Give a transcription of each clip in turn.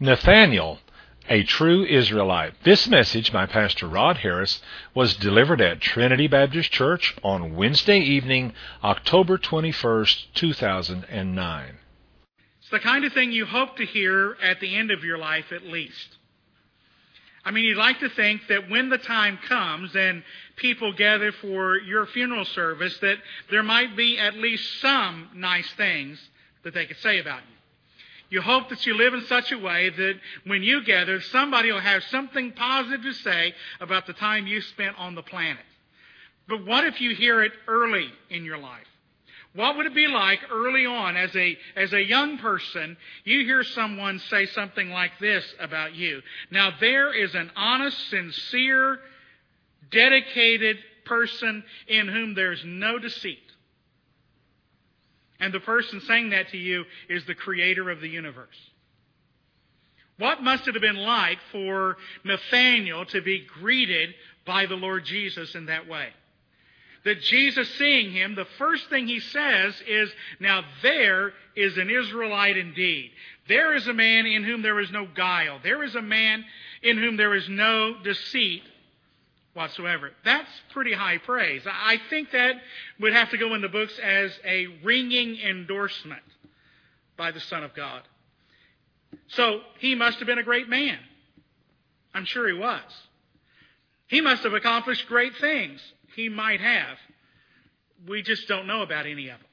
Nathaniel, a true Israelite. This message by Pastor Rod Harris was delivered at Trinity Baptist Church on Wednesday evening, October 21st, 2009. It's the kind of thing you hope to hear at the end of your life at least. I mean, you'd like to think that when the time comes and people gather for your funeral service, that there might be at least some nice things that they could say about you. You hope that you live in such a way that when you gather, somebody will have something positive to say about the time you spent on the planet. But what if you hear it early in your life? What would it be like early on as a young person, you hear someone say something like this about you? Now, there is an honest, sincere, dedicated person in whom there's no deceit. And the person saying that to you is the creator of the universe. What must it have been like for Nathaniel to be greeted by the Lord Jesus in that way? That Jesus, seeing him, the first thing he says is, now there is an Israelite indeed. There is a man in whom there is no guile. There is a man in whom there is no deceit whatsoever. That's pretty high praise. I think that would have to go in the books as a ringing endorsement by the Son of God. So he must have been a great man. I'm sure he was. He must have accomplished great things. He might have. We just don't know about any of them.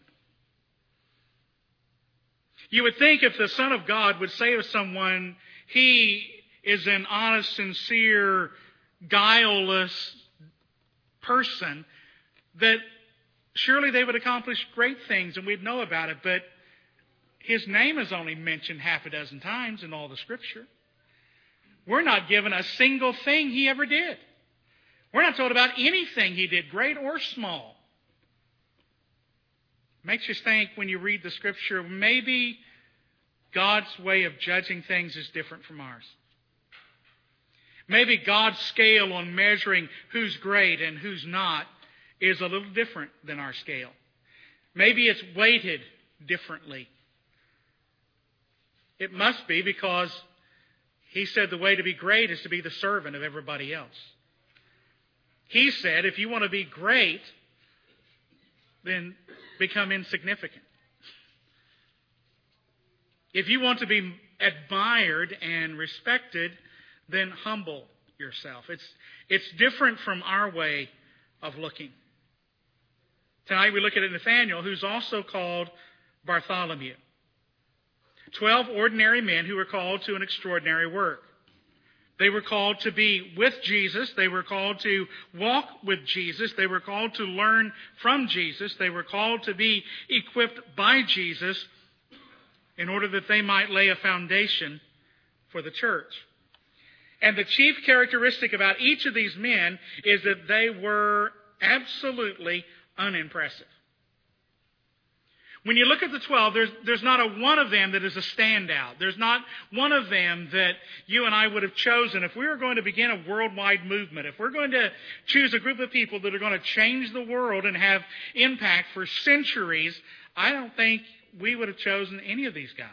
You would think if the Son of God would say of someone, he is an honest, sincere, guileless person, that surely they would accomplish great things and we'd know about it. But his name is only mentioned half a dozen times in all the Scripture. We're not given a single thing he ever did. We're not told about anything he did, great or small. Makes you think when you read the Scripture, maybe God's way of judging things is different from ours. Maybe God's scale on measuring who's great and who's not is a little different than our scale. Maybe it's weighted differently. It must be because he said the way to be great is to be the servant of everybody else. He said, if you want to be great, then become insignificant. If you want to be admired and respected, then humble yourself. It's different from our way of looking. Tonight we look at Nathaniel, who's also called Bartholomew. 12 ordinary men who were called to an extraordinary work. They were called to be with Jesus. They were called to walk with Jesus. They were called to learn from Jesus. They were called to be equipped by Jesus in order that they might lay a foundation for the church. And the chief characteristic about each of these men is that they were absolutely unimpressive. When you look at the 12, there's not a one of them that is a standout. There's not one of them that you and I would have chosen. If we were going to begin a worldwide movement, if we're going to choose a group of people that are going to change the world and have impact for centuries, I don't think we would have chosen any of these guys.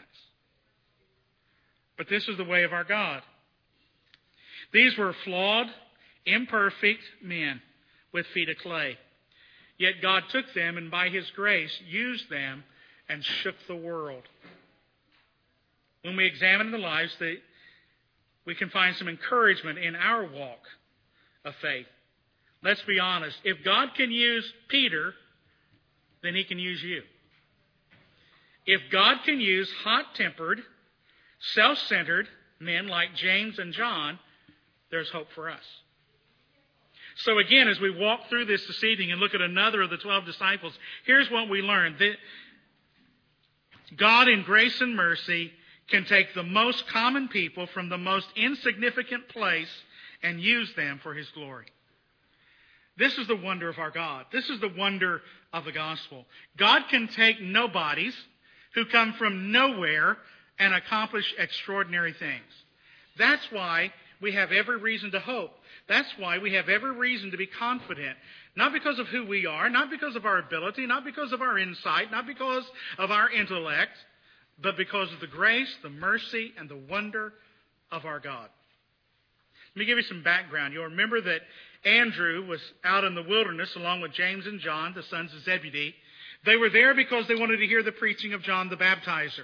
But this is the way of our God. These were flawed, imperfect men with feet of clay. Yet God took them and by His grace used them and shook the world. When we examine the lives, we can find some encouragement in our walk of faith. Let's be honest. If God can use Peter, then He can use you. If God can use hot-tempered, self-centered men like James and John, there's hope for us. So again, as we walk through this evening and look at another of the 12 disciples, here's what we learned. That God in grace and mercy can take the most common people from the most insignificant place and use them for His glory. This is the wonder of our God. This is the wonder of the gospel. God can take nobodies who come from nowhere and accomplish extraordinary things. That's why we have every reason to hope. That's why we have every reason to be confident. Not because of who we are, not because of our ability, not because of our insight, not because of our intellect, but because of the grace, the mercy, and the wonder of our God. Let me give you some background. You'll remember that Andrew was out in the wilderness along with James and John, the sons of Zebedee. They were there because they wanted to hear the preaching of John the Baptizer.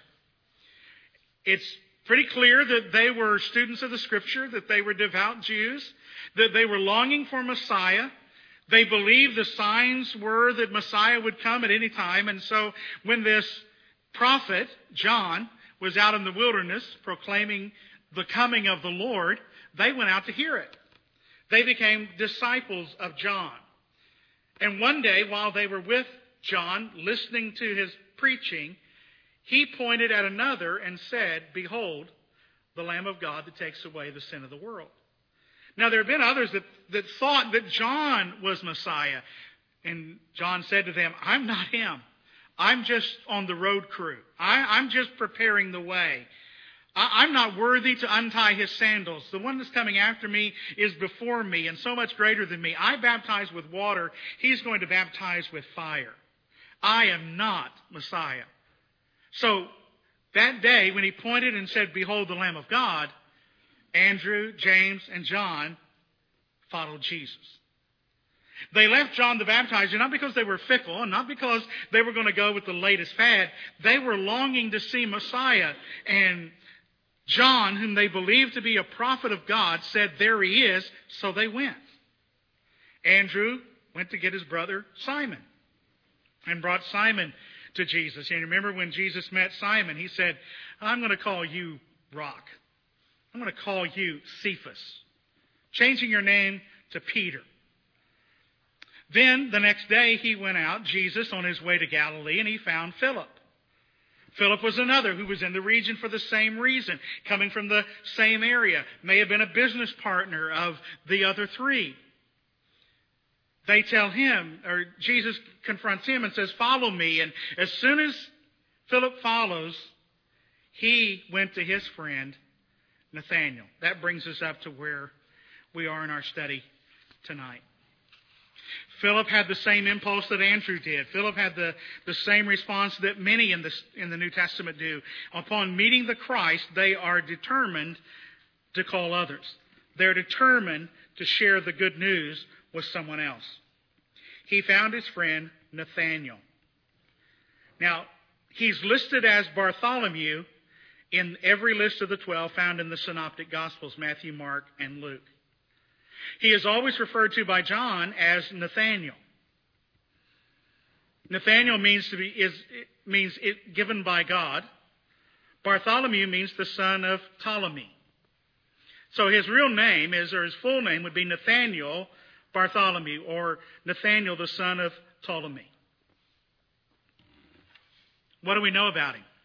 It's pretty clear that they were students of the Scripture, that they were devout Jews, that they were longing for Messiah. They believed the signs were that Messiah would come at any time. And so when this prophet, John, was out in the wilderness proclaiming the coming of the Lord, they went out to hear it. They became disciples of John. And one day, while they were with John, listening to his preaching, he pointed at another and said, "Behold, the Lamb of God that takes away the sin of the world." Now, there have been others that thought that John was Messiah. And John said to them, "I'm not him. I'm just on the road crew. I'm just preparing the way. I'm not worthy to untie his sandals. The one that's coming after me is before me and so much greater than me. I baptize with water. He's going to baptize with fire. I am not Messiah." So that day when he pointed and said, "Behold the Lamb of God," Andrew, James, and John followed Jesus. They left John the Baptizer not because they were fickle and not because they were going to go with the latest fad. They were longing to see Messiah. And John, whom they believed to be a prophet of God, said, "There he is," so they went. Andrew went to get his brother Simon and brought Simon to Jesus. And remember when Jesus met Simon, he said, "I'm going to call you Rock. I'm going to call you Cephas," changing your name to Peter. Then the next day he went out, Jesus, on his way to Galilee, and he found Philip. Philip was another who was in the region for the same reason, coming from the same area, may have been a business partner of the other three. They tell him, or Jesus confronts him and says, "Follow me." And as soon as Philip follows, he went to his friend Nathanael. That brings us up to where we are in our study tonight. Philip had the same impulse that Andrew did. Philip had the same response that many in the New Testament do. Upon meeting the Christ, they are determined to call others. They're determined to share the good news with someone else. He found his friend Nathanael. Now, he's listed as Bartholomew in every list of the 12 found in the Synoptic Gospels, Matthew, Mark, and Luke. He is always referred to by John as Nathanael. Nathanael means given by God. Bartholomew means the son of Ptolemy. So his real name his full name would be Nathanael Bartholomew, or Nathanael the son of Ptolemy. What do we know about him?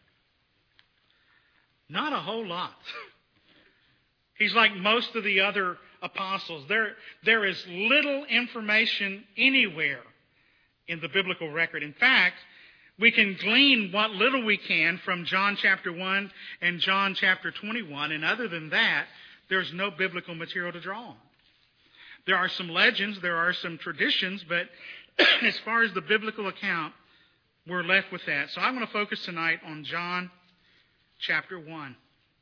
Not a whole lot. He's like most of the other apostles. There is little information anywhere in the biblical record. In fact, we can glean what little we can from John chapter 1 and John chapter 21. And other than that, there's no biblical material to draw on. There are some legends, there are some traditions, but as far as the biblical account, we're left with that. So I want to focus tonight on John chapter 1.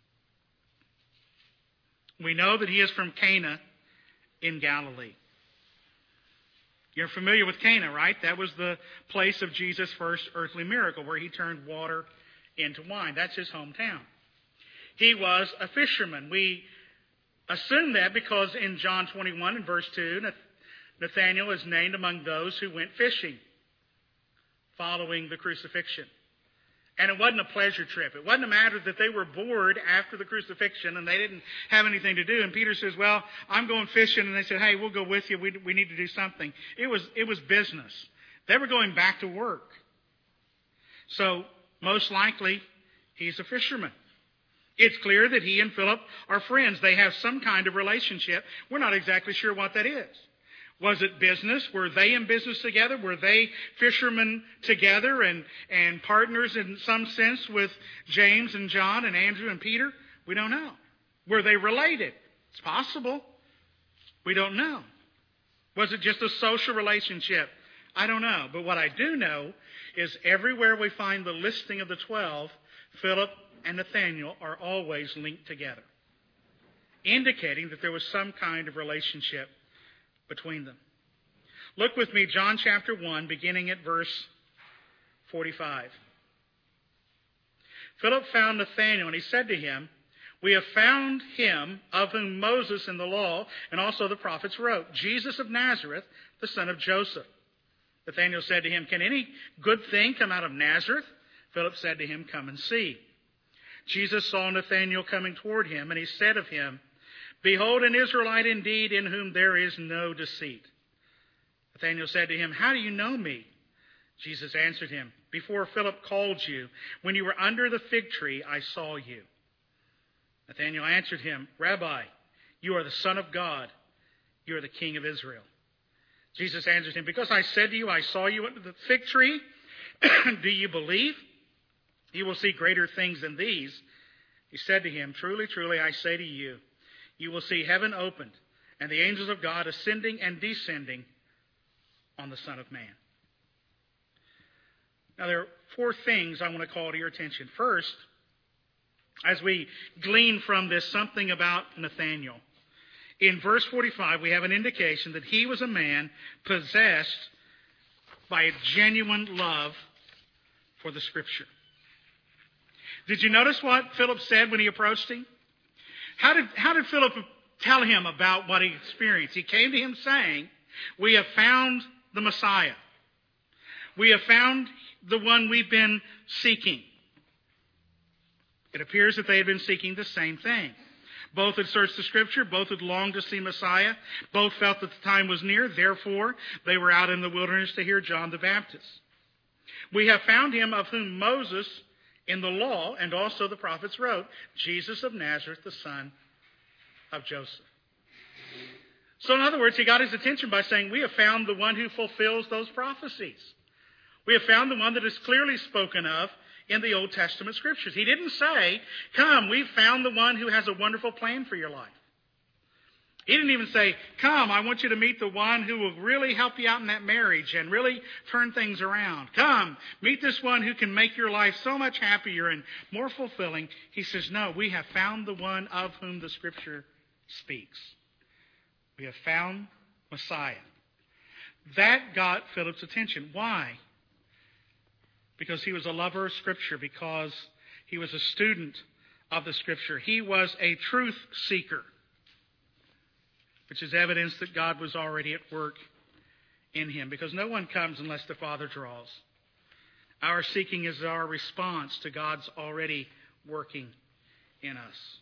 We know that he is from Cana in Galilee. You're familiar with Cana, right? That was the place of Jesus' first earthly miracle, where he turned water into wine. That's his hometown. He was a fisherman. We assume that because in John 21 and verse 2, Nathanael is named among those who went fishing following the crucifixion. And it wasn't a pleasure trip. It wasn't a matter that they were bored after the crucifixion and they didn't have anything to do. And Peter says, "Well, I'm going fishing." And they said, "Hey, we'll go with you. We need to do something." It was business. They were going back to work. So most likely, he's a fisherman. It's clear that he and Philip are friends. They have some kind of relationship. We're not exactly sure what that is. Was it business? Were they in business together? Were they fishermen together and partners in some sense with James and John and Andrew and Peter? We don't know. Were they related? It's possible. We don't know. Was it just a social relationship? I don't know. But what I do know is everywhere we find the listing of the 12, Philip and Nathanael are always linked together, indicating that there was some kind of relationship between them. Look with me, John chapter 1, beginning at verse 45. Philip found Nathanael, and he said to him, "We have found him of whom Moses in the law and also the prophets wrote, Jesus of Nazareth, the son of Joseph." Nathanael said to him, "Can any good thing come out of Nazareth?" Philip said to him, "Come and see." Jesus saw Nathanael coming toward him, and he said of him, "Behold, an Israelite indeed, in whom there is no deceit." Nathanael said to him, "How do you know me?" Jesus answered him, "Before Philip called you, when you were under the fig tree, I saw you." Nathanael answered him, "Rabbi, you are the Son of God. You are the King of Israel." Jesus answered him, "Because I said to you, I saw you under the fig tree, do you believe? You will see greater things than these." He said to him, "Truly, truly, I say to you, you will see heaven opened, and the angels of God ascending and descending on the Son of Man." Now, there are four things I want to call to your attention. First, as we glean from this something about Nathanael, in verse 45, we have an indication that he was a man possessed by a genuine love for the Scripture. Did you notice what Philip said when he approached him? How did Philip tell him about what he experienced? He came to him saying, "We have found the Messiah. We have found the one we've been seeking." It appears that they had been seeking the same thing. Both had searched the Scripture. Both had longed to see Messiah. Both felt that the time was near. Therefore, they were out in the wilderness to hear John the Baptist. "We have found him of whom Moses in the law and also the prophets wrote, Jesus of Nazareth, the son of Joseph." So in other words, he got his attention by saying, "We have found the one who fulfills those prophecies. We have found the one that is clearly spoken of in the Old Testament Scriptures." He didn't say, "Come, we've found the one who has a wonderful plan for your life." He didn't even say, "Come, I want you to meet the one who will really help you out in that marriage and really turn things around. Come, meet this one who can make your life so much happier and more fulfilling." He says, "No, we have found the one of whom the Scripture speaks. We have found Messiah." That got Philip's attention. Why? Because he was a lover of Scripture, because he was a student of the Scripture. He was a truth seeker, which is evidence that God was already at work in him, because no one comes unless the Father draws. Our seeking is our response to God's already working in us.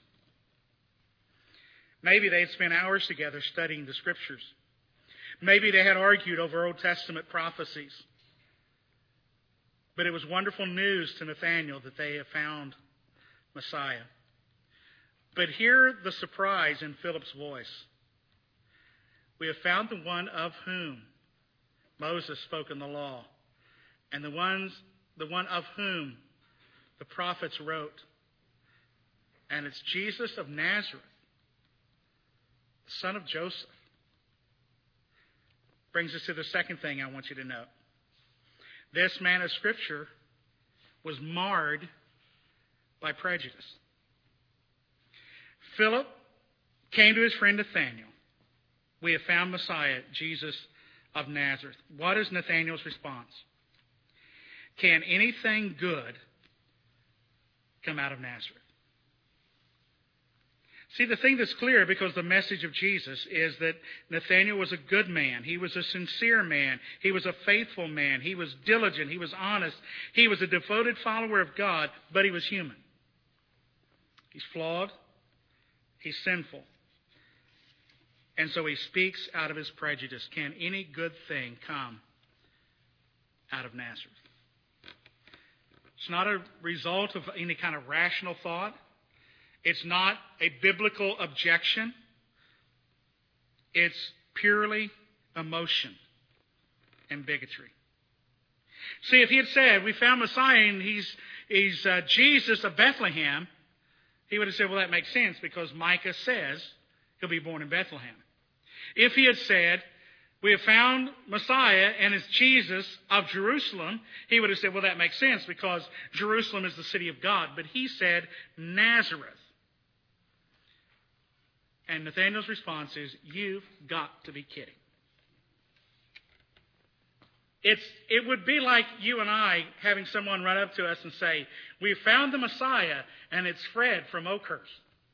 Maybe they had spent hours together studying the Scriptures. Maybe they had argued over Old Testament prophecies. But it was wonderful news to Nathanael that they have found Messiah. But hear the surprise in Philip's voice. "We have found the one of whom Moses spoke in the law, and the one of whom the prophets wrote. And it's Jesus of Nazareth, the son of Joseph." Brings us to the second thing I want you to note. This man of Scripture was marred by prejudice. Philip came to his friend Nathanael. "We have found Messiah, Jesus of Nazareth." What is Nathanael's response? "Can anything good come out of Nazareth?" See, the thing that's clear, because the message of Jesus is that Nathanael was a good man. He was a sincere man. He was a faithful man. He was diligent. He was honest. He was a devoted follower of God, but he was human. He's flawed. He's sinful. And so he speaks out of his prejudice. Can any good thing come out of Nazareth? It's not a result of any kind of rational thought. It's not a biblical objection. It's purely emotion and bigotry. See, if he had said, "We found Messiah and he's Jesus of Bethlehem," he would have said, "Well, that makes sense because Micah says he'll be born in Bethlehem." If he had said, We have found Messiah, and it's Jesus of Jerusalem. He would have said, well, that makes sense because Jerusalem is the city of God. But he said, Nazareth. And Nathanael's response is, you've got to be kidding. It would be like you and I having someone run up to us and say, we found the Messiah, and it's Fred from Oakhurst.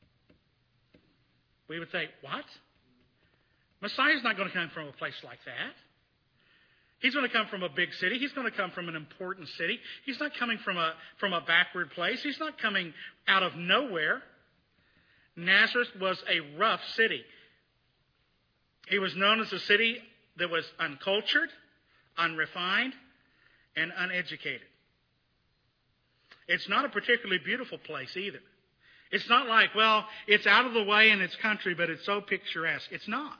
We would say, what? Messiah's not going to come from a place like that. He's going to come from a big city. He's going to come from an important city. He's not coming from a backward place. He's not coming out of nowhere. Nazareth was a rough city. It was known as a city that was uncultured, unrefined, and uneducated. It's not a particularly beautiful place either. It's not like, well, it's out of the way and it's country, but it's so picturesque. It's not.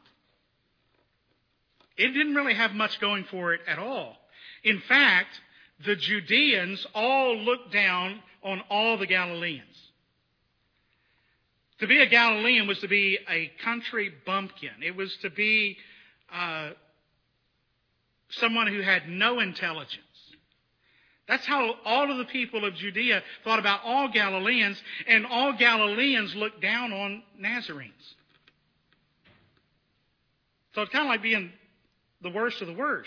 It didn't really have much going for it at all. In fact, the Judeans all looked down on all the Galileans. To be a Galilean was to be a country bumpkin. It was to be someone who had no intelligence. That's how all of the people of Judea thought about all Galileans, and all Galileans looked down on Nazarenes. So it's kind of like being the worst of the worst.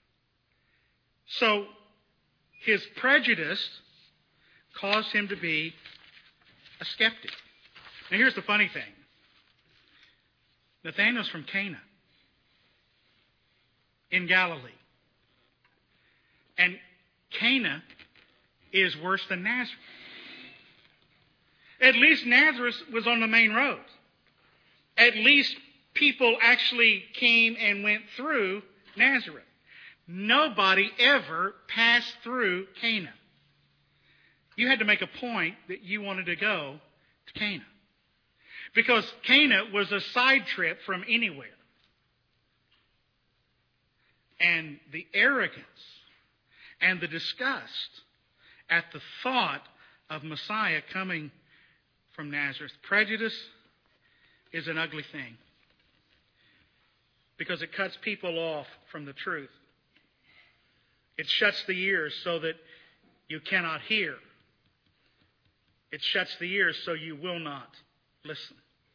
So his prejudice caused him to be a skeptic. Now here's the funny thing. Nathanael's from Cana in Galilee. And Cana is worse than Nazareth. At least Nazareth was on the main road. At least people actually came and went through Nazareth. Nobody ever passed through Cana. You had to make a point that you wanted to go to Cana. Because Cana was a side trip from anywhere. And the arrogance and the disgust at the thought of Messiah coming from Nazareth. Prejudice is an ugly thing because it cuts people off from the truth. It shuts the ears so that you cannot hear. It shuts the ears so you will not listen.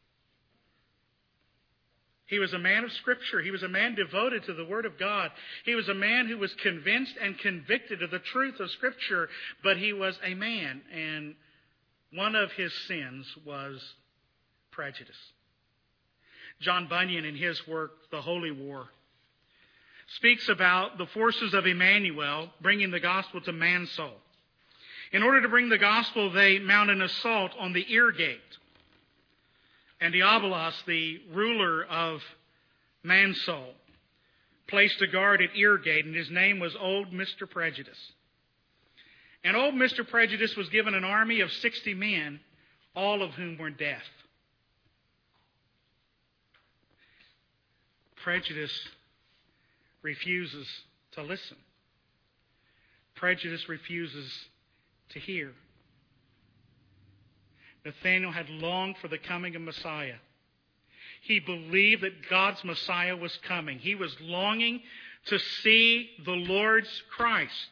He was a man of Scripture. He was a man devoted to the Word of God. He was a man who was convinced and convicted of the truth of Scripture, but he was a man, and one of his sins was prejudice. John Bunyan, in his work, The Holy War, speaks about the forces of Emmanuel bringing the gospel to man's soul. In order to bring the gospel, they mount an assault on the ear gate. And Diabolos, the ruler of man's soul, placed a guard at ear gate, and his name was Old Mr. Prejudice. And Old Mr. Prejudice was given an army of 60 men, all of whom were deaf. Prejudice refuses to listen. Prejudice refuses to hear. Nathanael had longed for the coming of Messiah. He believed that God's Messiah was coming. He was longing to see the Lord's Christ.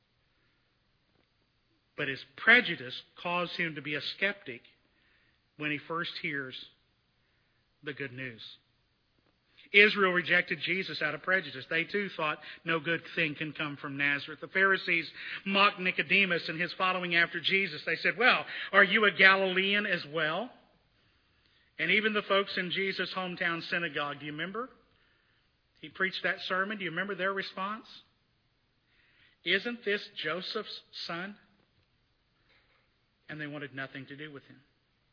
But his prejudice caused him to be a skeptic when he first hears the good news. Israel rejected Jesus out of prejudice. They too thought no good thing can come from Nazareth. The Pharisees mocked Nicodemus and his following after Jesus. They said, well, are you a Galilean as well? And even the folks in Jesus' hometown synagogue, do you remember? He preached that sermon. Do you remember their response? Isn't this Joseph's son? And they wanted nothing to do with him.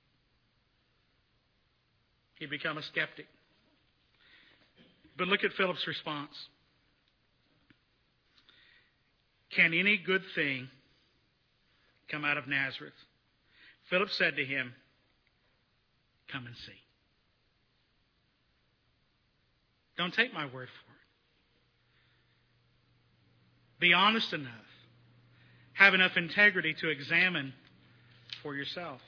He'd become a skeptic. But look at Philip's response. Can any good thing come out of Nazareth? Philip said to him, come and see. Don't take my word for it. Be honest enough. Have enough integrity to examine for yourself.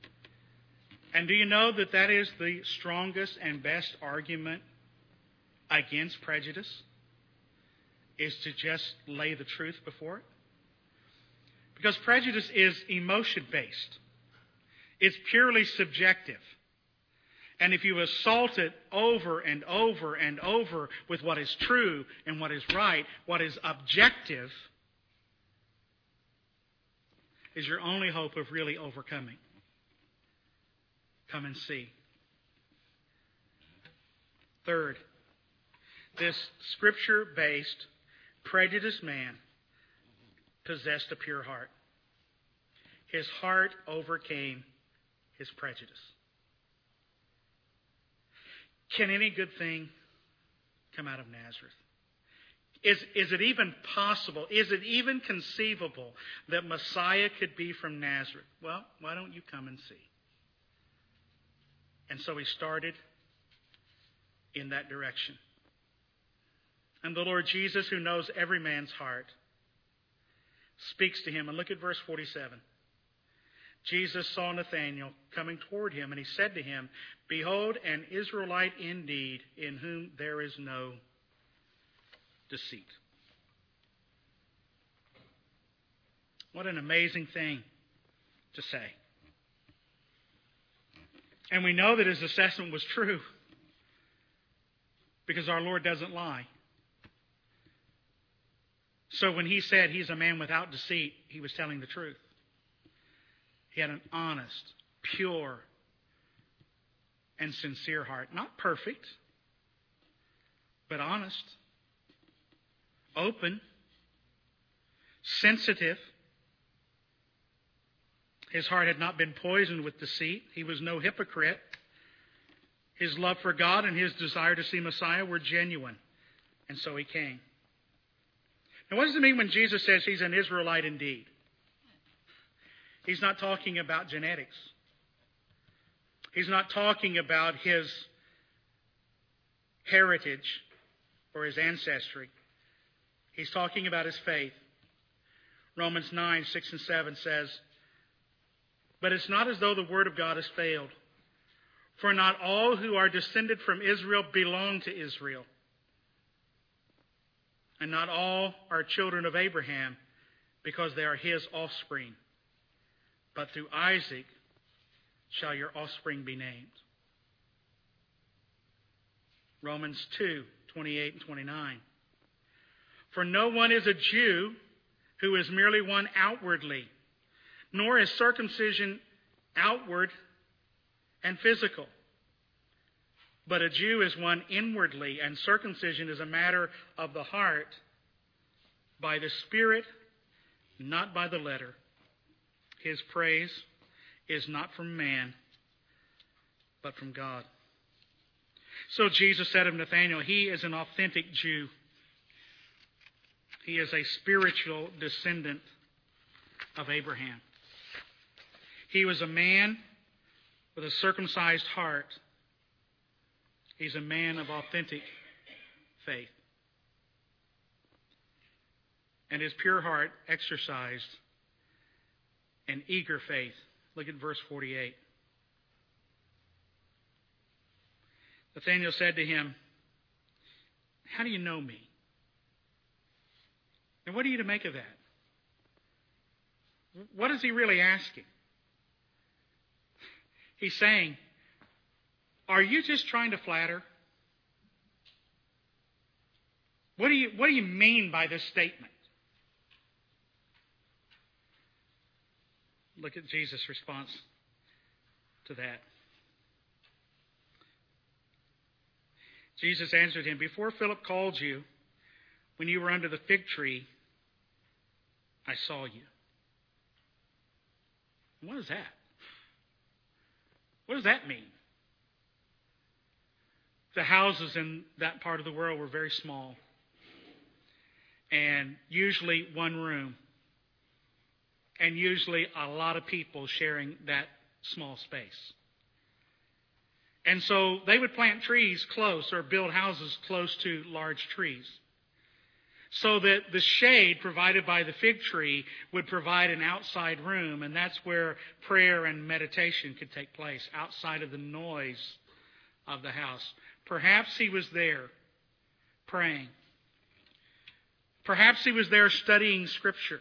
And do you know that that is the strongest and best argument against prejudice is to just lay the truth before it. Because prejudice is emotion-based. It's purely subjective. And if you assault it over and over and over with what is true and what is right, what is objective, is your only hope of really overcoming. Come and see. Third, this Scripture-based, prejudiced man possessed a pure heart. His heart overcame his prejudice. Can any good thing come out of Nazareth? Is it even possible? Is it even conceivable that Messiah could be from Nazareth? Well, why don't you come and see? And so he started in that direction. And the Lord Jesus, who knows every man's heart, speaks to him. And look at verse 47. Jesus saw Nathanael coming toward him, and he said to him, "Behold, an Israelite indeed, in whom there is no deceit." What an amazing thing to say. And we know that his assessment was true because our Lord doesn't lie. So when he said he's a man without deceit, he was telling the truth. He had an honest, pure, and sincere heart. Not perfect, but honest, open, sensitive. His heart had not been poisoned with deceit. He was no hypocrite. His love for God and his desire to see Messiah were genuine. And so he came. Now, what does it mean when Jesus says he's an Israelite indeed? He's not talking about genetics. He's not talking about his heritage or his ancestry. He's talking about his faith. Romans 9, 6 and 7 says, "But it's not as though the word of God has failed. For not all who are descended from Israel belong to Israel. And not all are children of Abraham, because they are his offspring. But through Isaac shall your offspring be named." Romans 2, 28 and 29. "For no one is a Jew who is merely one outwardly, nor is circumcision outward and physical. But a Jew is one inwardly, and circumcision is a matter of the heart, by the Spirit, not by the letter. His praise is not from man, but from God." So Jesus said of Nathanael, he is an authentic Jew. He is a spiritual descendant of Abraham. He was a man with a circumcised heart. He's a man of authentic faith. And his pure heart exercised an eager faith. Look at verse 48. Nathanael said to him, "How do you know me?" And what are you to make of that? What is he really asking? He's saying, are you just trying to flatter? What do you mean by this statement? Look at Jesus' response to that. Jesus answered him, "Before Philip called you, when you were under the fig tree, I saw you." What is that? What does that mean? The houses in that part of the world were very small, and usually one room, and usually a lot of people sharing that small space. And so they would plant trees close or build houses close to large trees, so that the shade provided by the fig tree would provide an outside room, and that's where prayer and meditation could take place, outside of the noise of the house. Perhaps he was there praying. Perhaps he was there studying Scripture.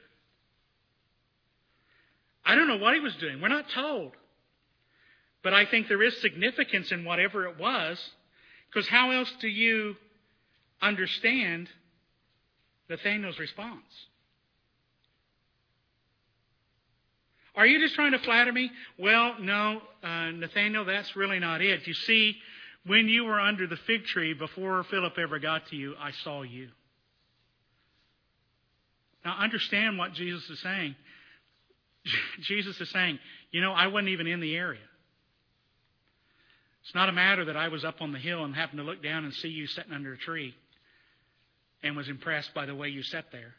I don't know what he was doing. We're not told. But I think there is significance in whatever it was, because how else do you understand Nathanael's response? Are you just trying to flatter me? Well, no, Nathanael, that's really not it. You see, when you were under the fig tree before Philip ever got to you, I saw you. Now, understand what Jesus is saying. Jesus is saying, I wasn't even in the area. It's not a matter that I was up on the hill and happened to look down and see you sitting under a tree and was impressed by the way you sat there.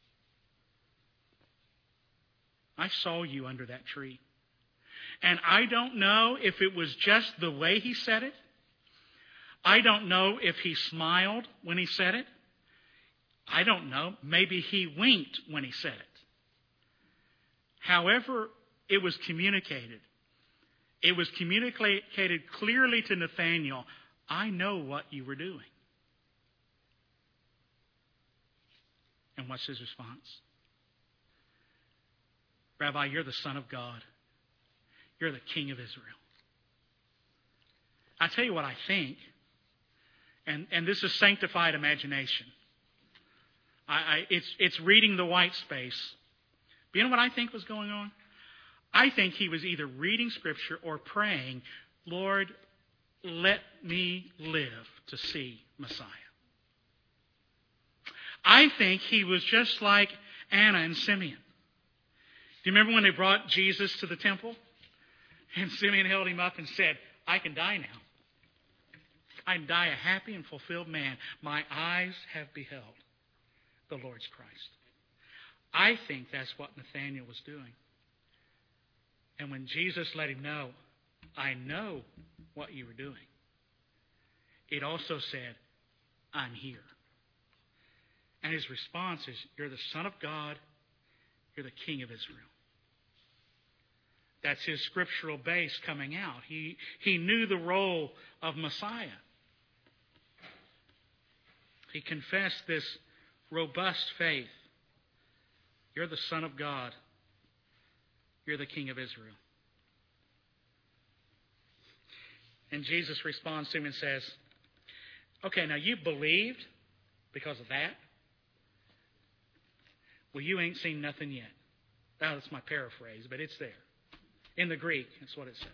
I saw you under that tree. And I don't know if it was just the way he said it. I don't know if he smiled when he said it. I don't know. Maybe he winked when he said it. However, it was communicated. It was communicated clearly to Nathanael, I know what you were doing. And what's his response? Rabbi, you're the Son of God. You're the King of Israel. I tell you what I think, and this is sanctified imagination. It's reading the white space. But you know what I think was going on? I think he was either reading Scripture or praying, Lord, let me live to see Messiah. I think he was just like Anna and Simeon. Do you remember when they brought Jesus to the temple? And Simeon held him up and said, I can die now. I can die a happy and fulfilled man. My eyes have beheld the Lord's Christ. I think that's what Nathanael was doing. And when Jesus let him know, I know what you were doing, it also said, I'm here. And his response is, you're the Son of God, you're the King of Israel. That's his scriptural base coming out. He knew the role of Messiah. He confessed this robust faith. You're the Son of God. You're the King of Israel. And Jesus responds to him and says, okay, now you believed because of that? Well, you ain't seen nothing yet. Now, that's my paraphrase, but it's there. In the Greek, that's what it says.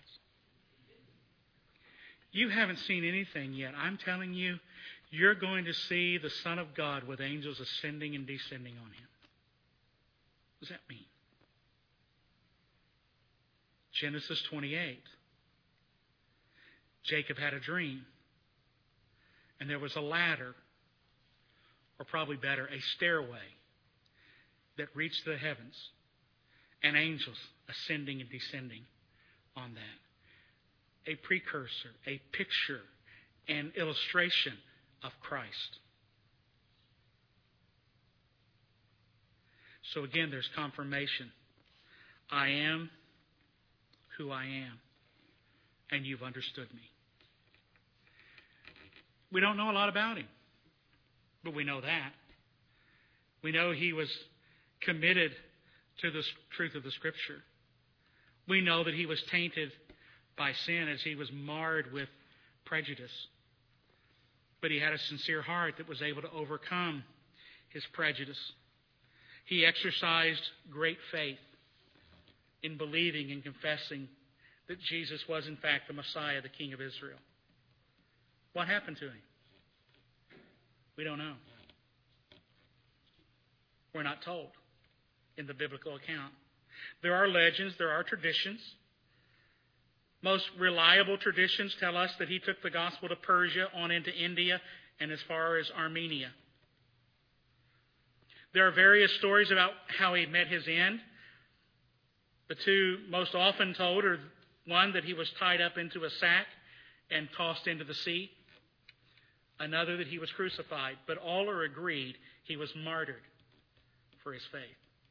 You haven't seen anything yet. I'm telling you, you're going to see the Son of God with angels ascending and descending on him. What does that mean? Genesis 28. Jacob had a dream. And there was a ladder, or probably better, a stairway that reached the heavens, and angels ascending and descending on that. A precursor, a picture, an illustration of Christ. So again, there's confirmation. I am who I am, and you've understood me. We don't know a lot about him, but we know that. We know he was committed to the truth of the Scripture. We know that he was tainted by sin as he was marred with prejudice. But he had a sincere heart that was able to overcome his prejudice. He exercised great faith in believing and confessing that Jesus was in fact the Messiah, the King of Israel. What happened to him? We don't know. We're not told in the biblical account. There are legends, there are traditions. Most reliable traditions tell us that he took the gospel to Persia, on into India, and as far as Armenia. There are various stories about how he met his end. The two most often told are one, that he was tied up into a sack and tossed into the sea. Another, that he was crucified. But all are agreed he was martyred for his faith.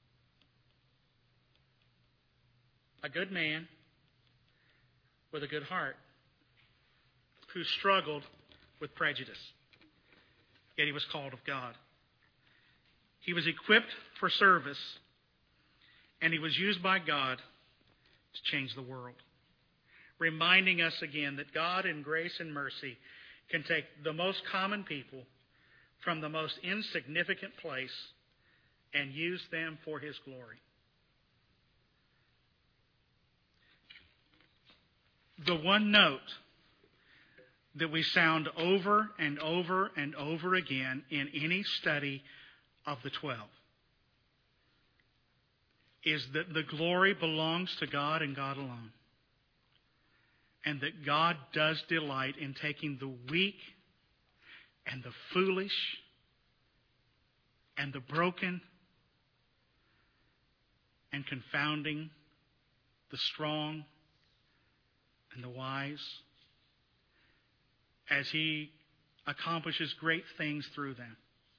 A good man with a good heart who struggled with prejudice. yet he was called of God. He was equipped for service, and he was used by God to change the world, reminding us again that God in grace and mercy can take the most common people from the most insignificant place and use them for his glory. The one note that we sound over and over and over again in any study of the 12 is that the glory belongs to God and God alone. And that God does delight in taking the weak and the foolish and the broken and confounding the strong and the wise as he accomplishes great things through them.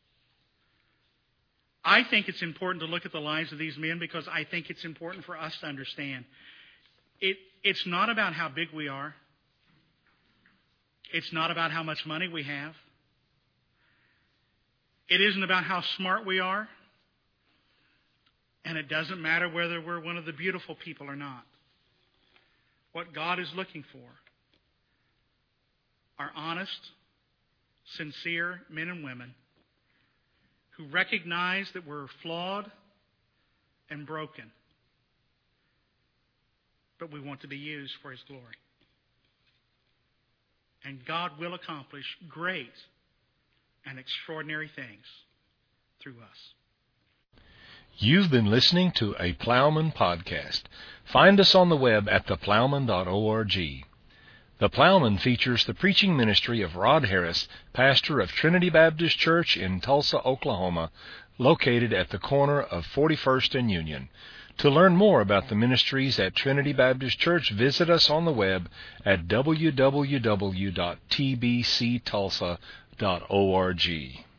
I think it's important to look at the lives of these men because I think it's important for us to understand. It's not about how big we are. It's not about how much money we have. It isn't about how smart we are. And it doesn't matter whether we're one of the beautiful people or not. What God is looking for are honest, sincere men and women who recognize that we're flawed and broken, but we want to be used for his glory. And God will accomplish great and extraordinary things through us. You've been listening to a Plowman podcast. Find us on the web at theplowman.org. The Plowman features the preaching ministry of Rod Harris, pastor of Trinity Baptist Church in Tulsa, Oklahoma, located at the corner of 41st and Union. To learn more about the ministries at Trinity Baptist Church, visit us on the web at www.tbctulsa.org.